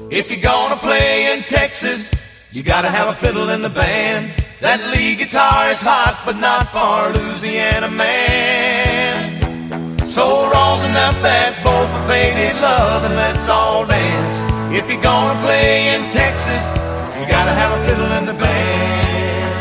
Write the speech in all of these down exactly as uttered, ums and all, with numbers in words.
If you're gonna play in Texas, you gotta have a fiddle in the band. That lead guitar is hot, but not for Louisiana man. So rosin up that bowl for faded love and let's all dance. If you're gonna play in Texas, you gotta have a fiddle in the band.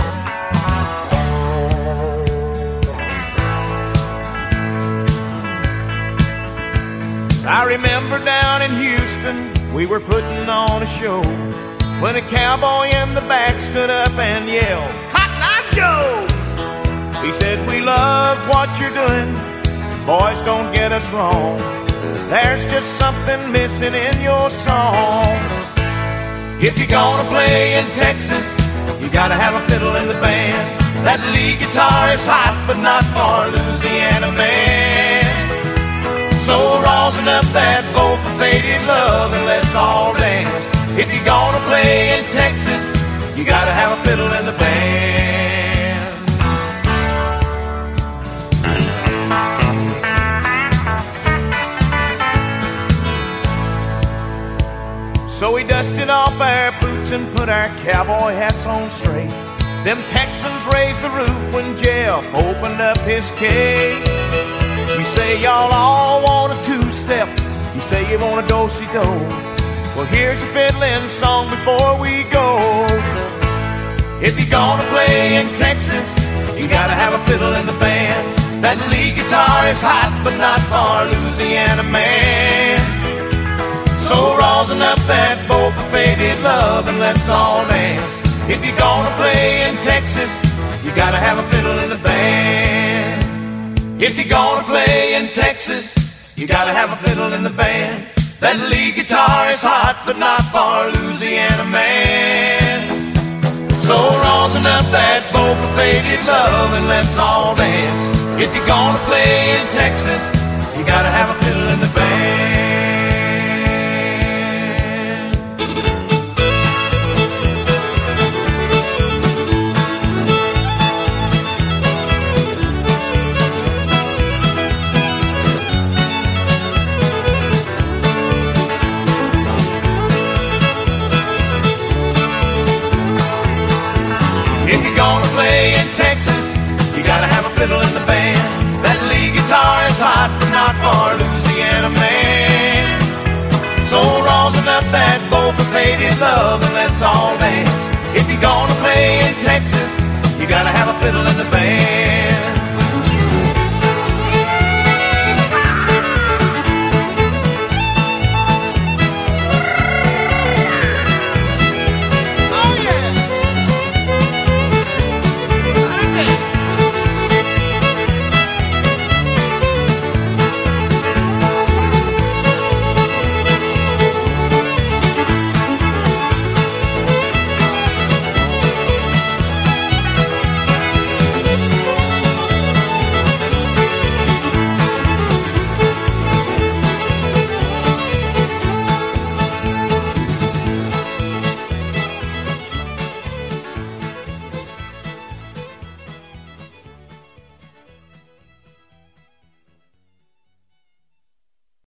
I remember down in Houston, we were putting on a show when a cowboy in the back stood up and yelled, "Cotton Eye Joe!" He said, "We love what you're doing, boys, don't get us wrong. There's just something missing in your song. If you're gonna play in Texas, you gotta have a fiddle in the band. That lead guitar is hot, but not for Louisiana man. So rosin up that bowl for faded love and let's all dance. If you're gonna play in Texas, you gotta have a fiddle in the band." So we dusted off our boots and put our cowboy hats on straight. Them Texans raised the roof when Jeff opened up his case. You say y'all all want a two-step, you say you want a do-si-do. Well, here's a fiddling song before we go. If you're gonna play in Texas, you gotta have a fiddle in the band. That lead guitar is hot, but not for Louisiana man. So rosin up that bowl for faded love and let's all dance. If you're gonna play in Texas, you gotta have a fiddle in the band. If you're gonna play in Texas, you gotta have a fiddle in the band. That lead guitar is hot, but not for Louisiana man. So rosin up that bowl for faded love and let's all dance. If you're gonna play in Texas, you gotta have a fiddle in the band. Play in Texas, you gotta have a fiddle in the band. That lead guitar is hot, but not for Louisiana man. So rosin up that bowl for faded love and let's all dance. If you're gonna play in Texas, you gotta have a fiddle in the band.